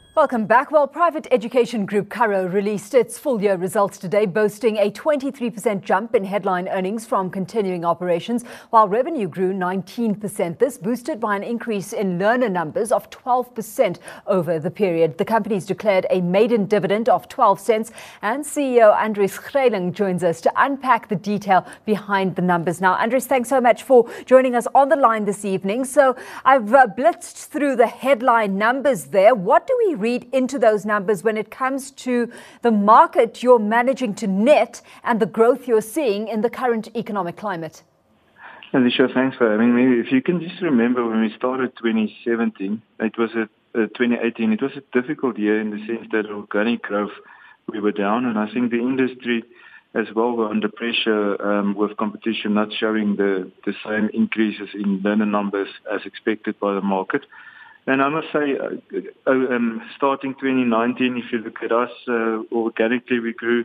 Welcome back. Well, private education group Curro released its full-year results today, boasting a 23% jump in headline earnings from continuing operations, while revenue grew 19%. This boosted by an increase in learner numbers of 12% over the period. The company's declared a maiden dividend of 12 cents, and CEO Andries Greiling joins us to unpack the detail behind the numbers. Now, Andries, thanks so much for joining us on the line this evening. So I've blitzed through the headline numbers there. What do we read into those numbers when it comes to the market you're managing to net and the growth you're seeing in the current economic climate? Alicia, thanks for having me. If you can just remember when we started 2017, 2018, it was a difficult year in the sense that organic growth, we were down, and I think the industry as well were under pressure with competition not showing the same increases in learner numbers as expected by the market. And I must say, starting 2019, if you look at us, organically we grew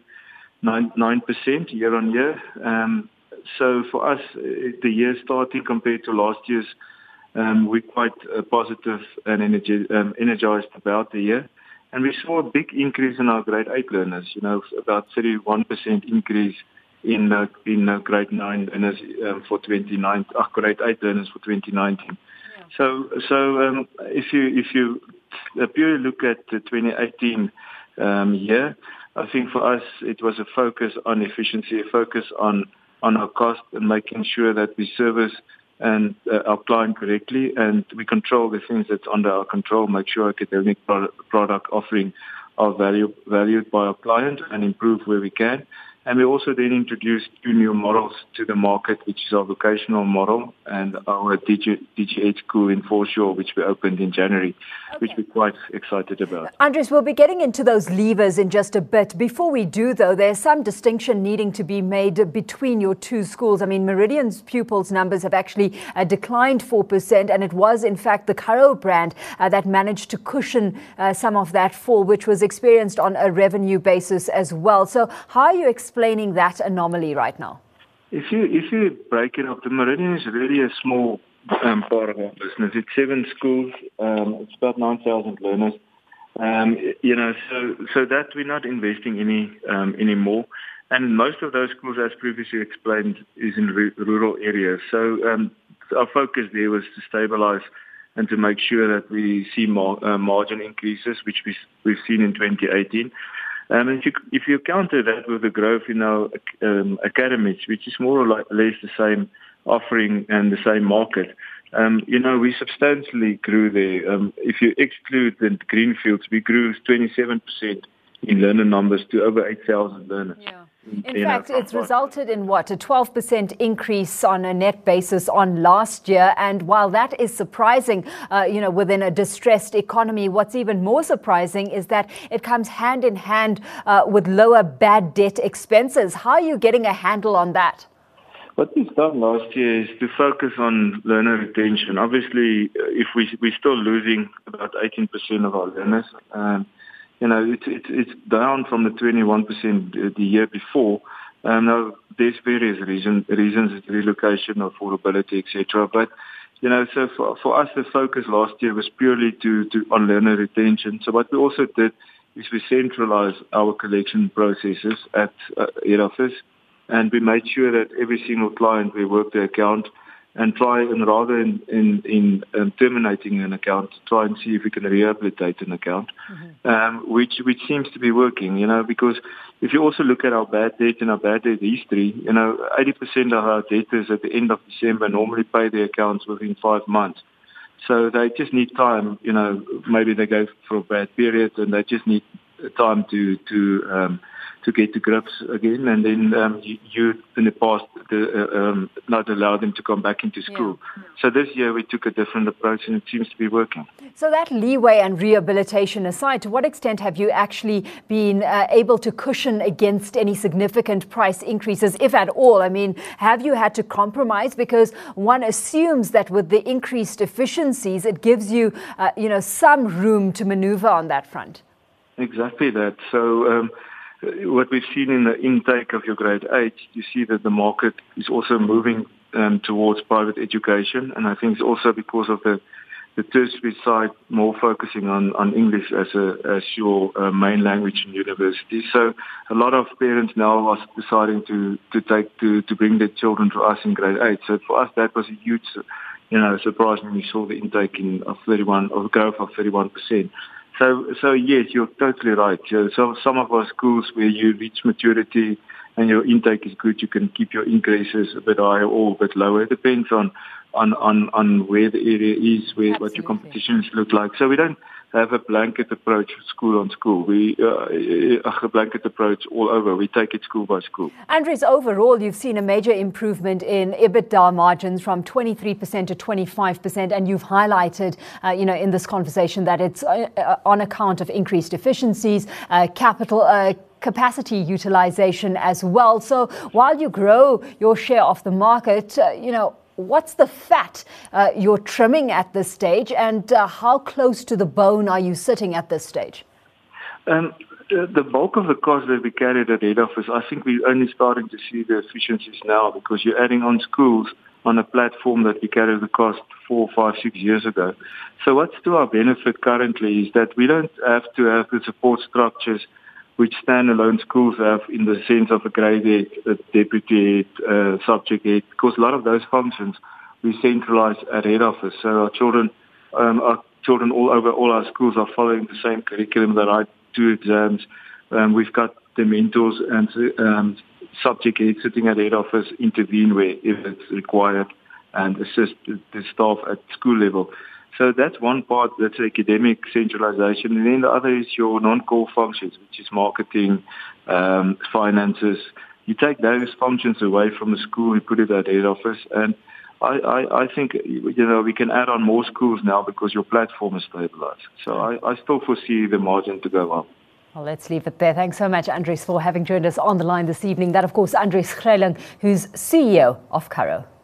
9% year on year. So for us, the year starting compared to last year's, we're quite positive and energized about the year. And we saw a big increase in our grade 8 learners, about 31% increase in grade 9 learners for 2019, grade 8 learners for 2019. So if you purely look at the 2018 year, I think for us it was a focus on efficiency, a focus on our cost and making sure that we service and our client correctly, and we control the things that's under our control, make sure academic product offering are valued by our client and improve where we can. And we also then introduced 2 new models to the market, which is our vocational model and our DigiEd school in Foreshore, which we opened in January, which we're quite excited about. Andries, we'll be getting into those levers in just a bit. Before we do, though, there's some distinction needing to be made between your 2 schools. I mean, Meridian's pupils numbers have actually declined 4%, and it was, in fact, the Curro brand that managed to cushion some of that fall, which was experienced on a revenue basis as well. So how are you explaining that anomaly right now? If you break it up, the Meridian is really a small part of our business. It's 7 schools. It's about 9,000 learners. So that we're not investing anymore. And most of those schools, as previously explained, is in rural areas. So our focus there was to stabilize and to make sure that we see more margin increases, which we've seen in 2018. And if you counter that with the growth in our academies, which is more or less the same offering and the same market, we substantially grew there. If you exclude the greenfields, we grew 27% in learner numbers to over 8,000 learners. Yeah. In fact, it's resulted in a 12% increase on a net basis on last year. And while that is surprising, within a distressed economy, what's even more surprising is that it comes hand in hand with lower bad debt expenses. How are you getting a handle on that? What we've done last year is to focus on learner retention. Obviously, if we're still losing about 18% of our learners, it's down from the 21% the year before. Now, there's various reasons, relocation, affordability, etc. But, so for us, the focus last year was purely on learner retention. So what we also did is we centralized our collection processes at head office, and we made sure that every single client, we work the account and try and rather in terminating an account, try and see if we can rehabilitate an account, which seems to be working, because if you also look at our bad debt and our bad debt history, 80% of our debtors at the end of December normally pay their accounts within 5 months. So they just need time, maybe they go for a bad period and they just need time to get to grips again, and then you in the past not allow them to come back into school. Yeah. So this year we took a different approach and it seems to be working. So that leeway and rehabilitation aside, to what extent have you actually been able to cushion against any significant price increases, if at all? I mean, have you had to compromise? Because one assumes that with the increased efficiencies, it gives you, some room to maneuver on that front. Exactly that. So what we've seen in the intake of your grade 8, you see that the market is also moving towards private education, and I think it's also because of the the tertiary side more focusing on English as your main language in university. So a lot of parents now are deciding to bring their children to us in grade 8. So for us, that was a huge, surprise when we saw the intake of growth of 31%. So yes, you're totally right. So some of our schools where you reach maturity and your intake is good, you can keep your increases a bit higher or a bit lower. It depends on where the area is, what your competitions look like. So we don't have a blanket approach school on school. We a blanket approach all over. We take it school by school. Andries, overall, you've seen a major improvement in EBITDA margins from 23% to 25%, and you've highlighted, in this conversation that it's on account of increased efficiencies, capacity utilization as well. So while you grow your share of the market, what's the fat you're trimming at this stage, and how close to the bone are you sitting at this stage? The bulk of the cost that we carried at head office, I think we're only starting to see the efficiencies now, because you're adding on schools on a platform that we carried the cost 4, 5, 6 years ago. So what's to our benefit currently is that we don't have to have the support structures which standalone schools have, in the sense of a grade head, a deputy head, subject head, because a lot of those functions we centralize at head office. So our children all over all our schools are following the same curriculum. They write 2 exams. We've got the mentors and subject heads sitting at head office, intervene where if it's required, and assist the staff at school level. So that's one part, that's academic centralization. And then the other is your non-core functions, which is marketing, finances. You take those functions away from the school, you put it at head office. And I think, we can add on more schools now because your platform is stabilized. So I still foresee the margin to go up. Well, let's leave it there. Thanks so much, Andries, for having joined us on the line this evening. That, of course, Andries Greyling, who's CEO of Curro.